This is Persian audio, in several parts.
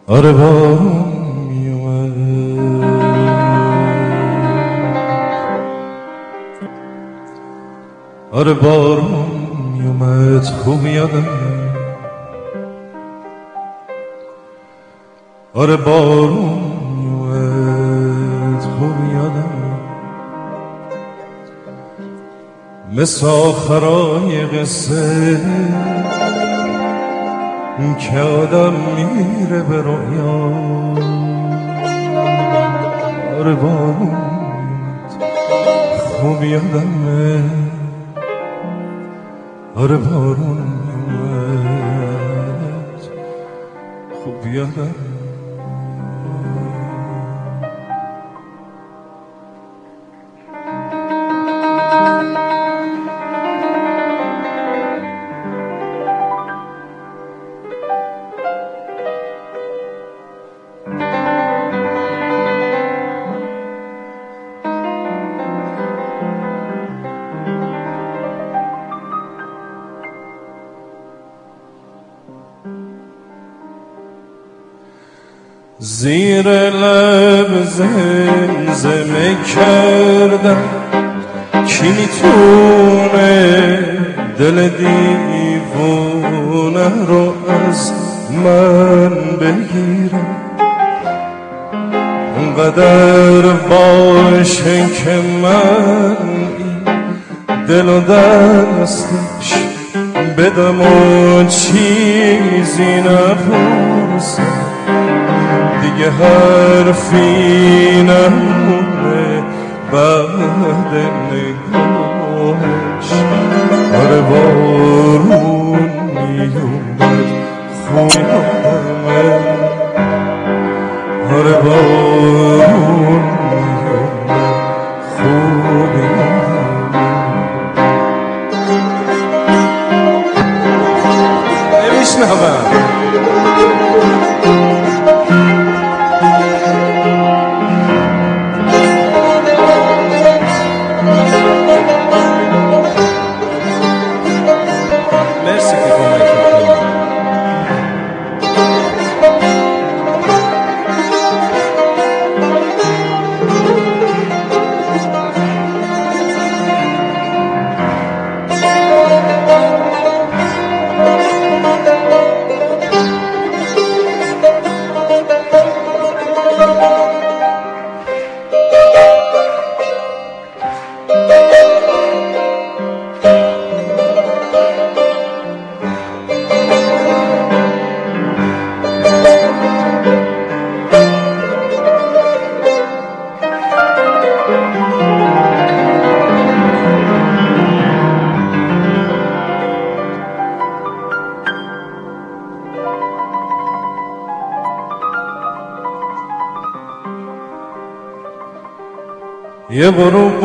آره بارون میومد، آره بارون میومد، خوب یادم، آره بارون میومد، خوب یادم، مثل آخرای قصه که آدم میره به رویا. آره بارون میومد، خوب یادمه، آره بارون میومد، خوب یادم. زیر لب زمزمه کردم کی میتونه دل دیوونه رو از من بگیره، اونقدر باشه که من این دل و دستش بدم و چیزی نپرسم، دیگه حرفی نمونه بعد نگاهش. آره بارون میومد، خوب یادمه، آره بارون میومد، خوب یادمه. نمیشنوم یه غروب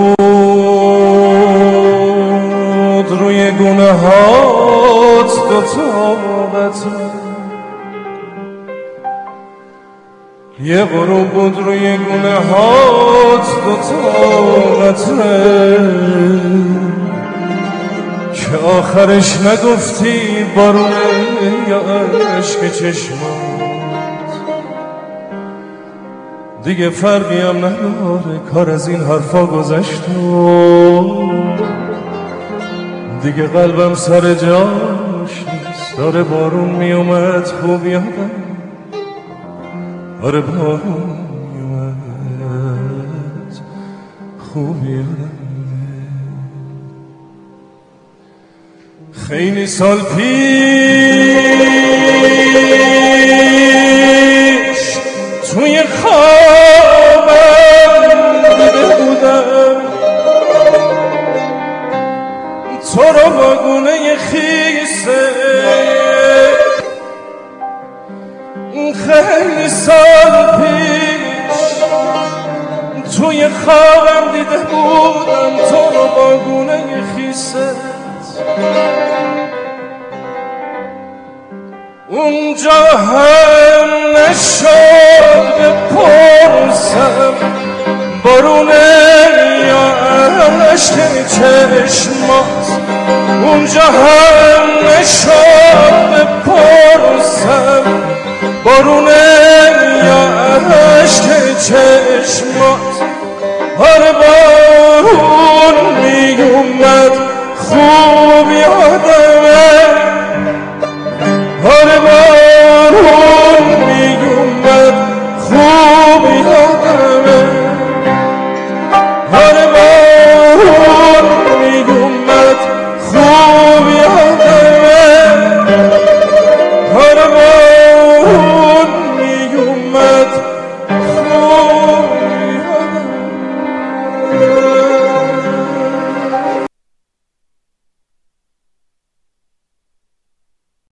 بود روی گونه هات دوتا قطره، یه غروب بود روی گونه هات دوتا قطره، که آخرش نگفتی بارونه یا عشق چشمات، دیگه فرقی هم نداره کار از این حرفا گذشت و دیگه قلبم سر جاش نیست. آره بارون میومد، خوب یادم، آره بارون میومد، خوب یادم. خیلی سال پیش توی خوابم دیده بودم تو رو با گونه خیسه، خیلی سال پیش توی خوابم دیده بودم تو رو با گونه خیسه، اونجا هم نشد بپرسم بارونه یا عشق چشمات، اونجا هم نشد بپرسم بارونه خوبی